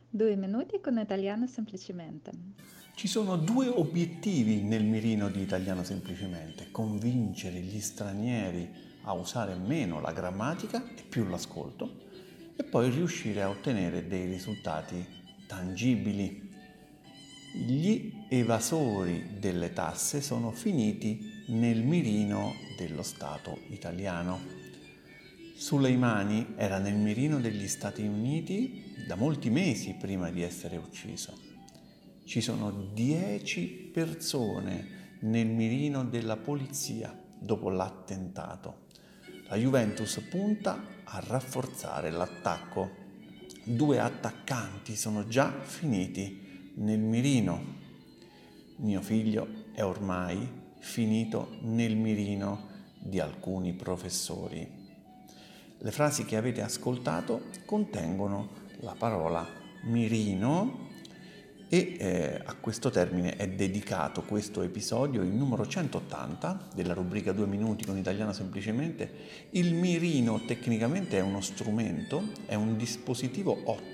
2 minuti con Italiano semplicemente. Ci sono due obiettivi nel mirino di Italiano semplicemente: convincere gli stranieri a usare meno la grammatica e più l'ascolto, e poi riuscire a ottenere dei risultati tangibili. Gli evasori delle tasse sono finiti nel mirino dello Stato italiano. Soleimani era nel mirino degli Stati Uniti da molti mesi prima di essere ucciso. Ci sono 10 persone nel mirino della polizia dopo l'attentato. La Juventus punta a rafforzare l'attacco. 2 attaccanti sono già finiti nel mirino. Mio figlio è ormai finito nel mirino di alcuni professori. Le frasi che avete ascoltato contengono la parola mirino e a questo termine è dedicato questo episodio, il numero 180 della rubrica 2 minuti con Italiano semplicemente. Il mirino tecnicamente è uno strumento, è un dispositivo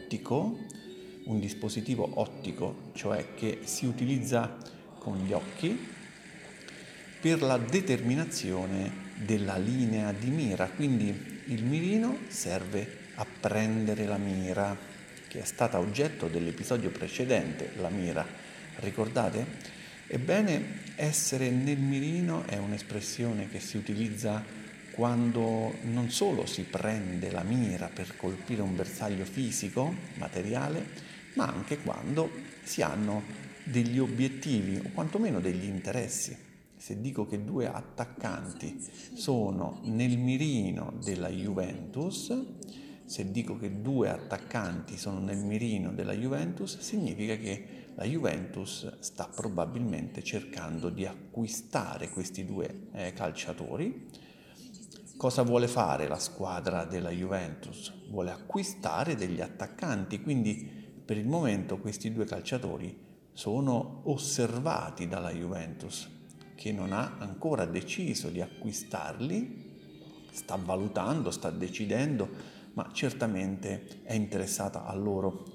ottico, cioè che si utilizza con gli occhi per la determinazione della linea di mira. Quindi il mirino serve a prendere la mira, che è stata oggetto dell'episodio precedente, la mira. Ricordate? Ebbene, essere nel mirino è un'espressione che si utilizza quando non solo si prende la mira per colpire un bersaglio fisico, materiale, ma anche quando si hanno degli obiettivi o quantomeno degli interessi. Se dico che 2 attaccanti sono nel mirino della Juventus, se dico che 2 attaccanti sono nel mirino della Juventus, significa che la Juventus sta probabilmente cercando di acquistare questi 2 calciatori. Cosa vuole fare la squadra della Juventus? Vuole acquistare degli attaccanti, quindi per il momento questi 2 calciatori sono osservati dalla Juventus, che non ha ancora deciso di acquistarli, sta valutando, sta decidendo, ma certamente è interessata a loro.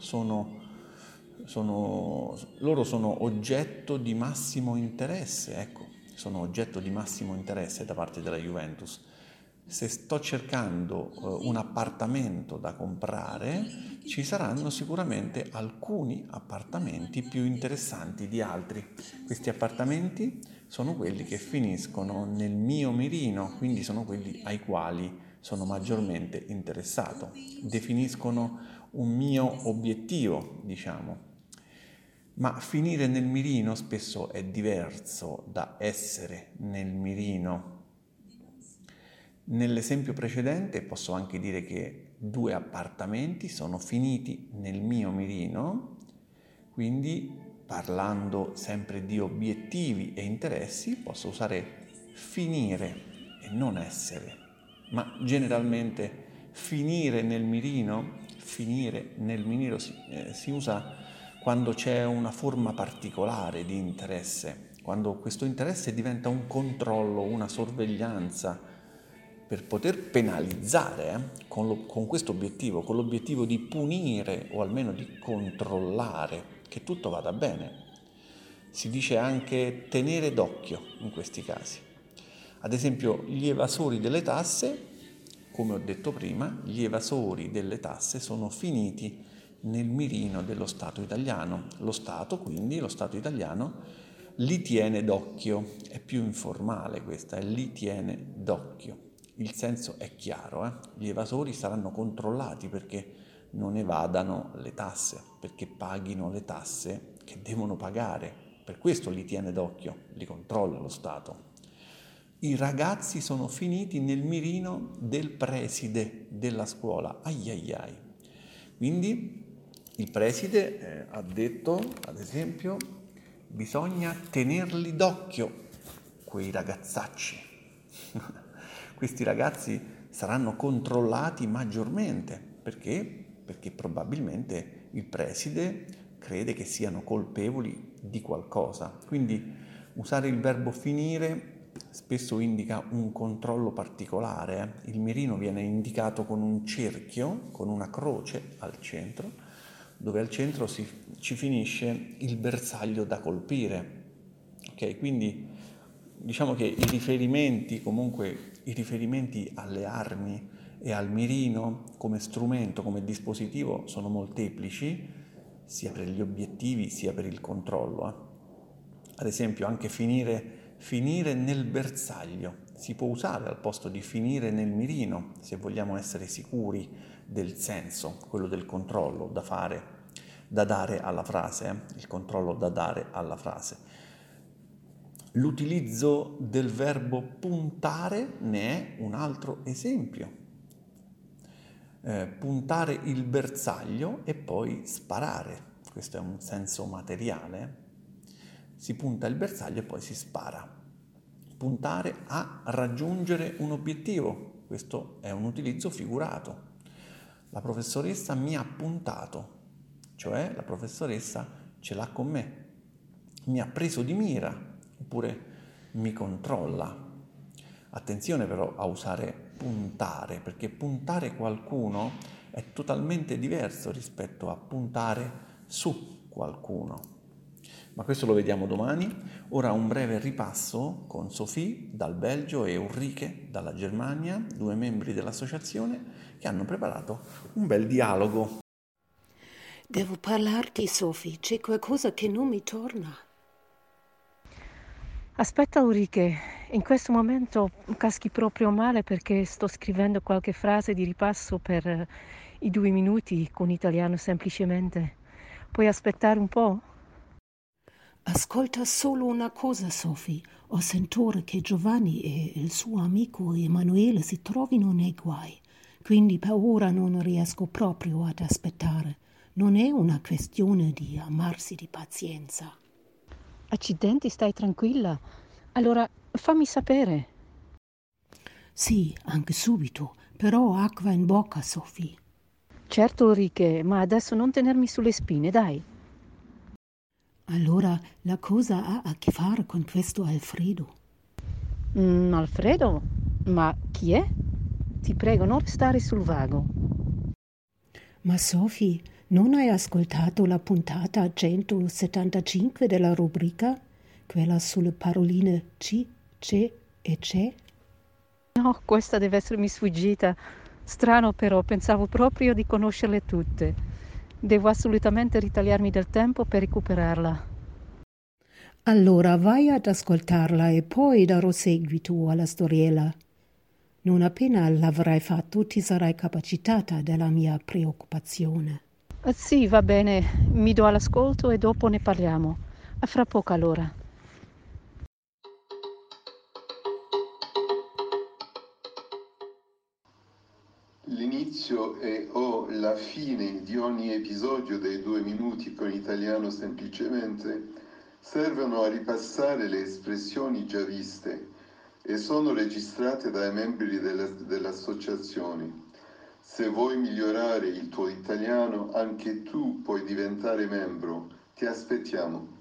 Loro sono oggetto di massimo interesse, ecco, sono oggetto di massimo interesse da parte della Juventus. Se sto cercando un appartamento da comprare, ci saranno sicuramente alcuni appartamenti più interessanti di altri. Questi appartamenti sono quelli che finiscono nel mio mirino, quindi sono quelli ai quali sono maggiormente interessato. Definiscono un mio obiettivo, diciamo. Ma finire nel mirino spesso è diverso da essere nel mirino. Nell'esempio precedente posso anche dire che 2 appartamenti sono finiti nel mio mirino, quindi parlando sempre di obiettivi e interessi posso usare finire e non essere, ma generalmente finire nel mirino si usa quando c'è una forma particolare di interesse, quando questo interesse diventa un controllo, una sorveglianza, per poter penalizzare con questo obiettivo, con l'obiettivo di punire o almeno di controllare che tutto vada bene. Si dice anche tenere d'occhio in questi casi. Ad esempio, gli evasori delle tasse, come ho detto prima, gli evasori delle tasse sono finiti nel mirino dello Stato italiano. Lo Stato italiano, li tiene d'occhio. È più informale questa, è li tiene d'occhio. Il senso è chiaro, Gli evasori saranno controllati perché non evadano le tasse, perché paghino le tasse che devono pagare. Per questo li tiene d'occhio, li controlla lo Stato. I ragazzi sono finiti nel mirino del preside della scuola. Ai ai ai. Quindi il preside ha detto, ad esempio, bisogna tenerli d'occhio, quei ragazzacci. Questi ragazzi saranno controllati maggiormente. Perché? Perché probabilmente il preside crede che siano colpevoli di qualcosa. Quindi usare il verbo finire spesso indica un controllo particolare. Il mirino viene indicato con un cerchio, con una croce al centro, dove al centro ci finisce il bersaglio da colpire. Ok, quindi diciamo che i riferimenti alle armi e al mirino come strumento, come dispositivo sono molteplici, sia per gli obiettivi sia per il controllo. Ad esempio anche finire nel bersaglio si può usare al posto di finire nel mirino, se vogliamo essere sicuri del senso, quello del controllo da dare alla frase, il controllo da dare alla frase. L'utilizzo del verbo puntare ne è un altro esempio. Puntare il bersaglio e poi sparare, questo è un senso materiale. Si punta il bersaglio e poi si spara. Puntare a raggiungere un obiettivo, questo è un utilizzo figurato. La professoressa mi ha puntato, cioè la professoressa ce l'ha con me, mi ha preso di mira, oppure mi controlla. Attenzione però a usare puntare, perché puntare qualcuno è totalmente diverso rispetto a puntare su qualcuno. Ma questo lo vediamo domani. Ora un breve ripasso con Sophie dal Belgio e Ulrike dalla Germania, due membri dell'associazione che hanno preparato un bel dialogo. Devo parlarti, Sophie, c'è qualcosa che non mi torna. Aspetta Ulrike, in questo momento caschi proprio male perché sto scrivendo qualche frase di ripasso per i 2 minuti con italiano semplicemente. Puoi aspettare un po'? Ascolta solo una cosa, Sophie. Ho sentito che Giovanni e il suo amico Emanuele si trovino nei guai, quindi per ora non riesco proprio ad aspettare. Non è una questione di amarsi di pazienza. Accidenti, stai tranquilla. Allora fammi sapere. Sì, anche subito, però acqua in bocca, Sophie. Certo Ulrike, ma adesso non tenermi sulle spine, dai. Allora la cosa ha a che fare con questo Alfredo. Alfredo? Ma chi è? Ti prego, non restare sul vago. Ma Sophie, non hai ascoltato la puntata 175 della rubrica? Quella sulle paroline ci, c'è e c'è? No, questa deve essermi sfuggita. Strano però, pensavo proprio di conoscerle tutte. Devo assolutamente ritagliarmi del tempo per recuperarla. Allora vai ad ascoltarla e poi darò seguito alla storiella. Non appena l'avrai fatto ti sarai capacitata della mia preoccupazione. Sì, va bene, mi do all'ascolto e dopo ne parliamo. A fra poco allora. L'inizio o la fine di ogni episodio dei 2 minuti con italiano semplicemente servono a ripassare le espressioni già viste e sono registrate dai membri dell'associazione. Se vuoi migliorare il tuo italiano, anche tu puoi diventare membro. Ti aspettiamo.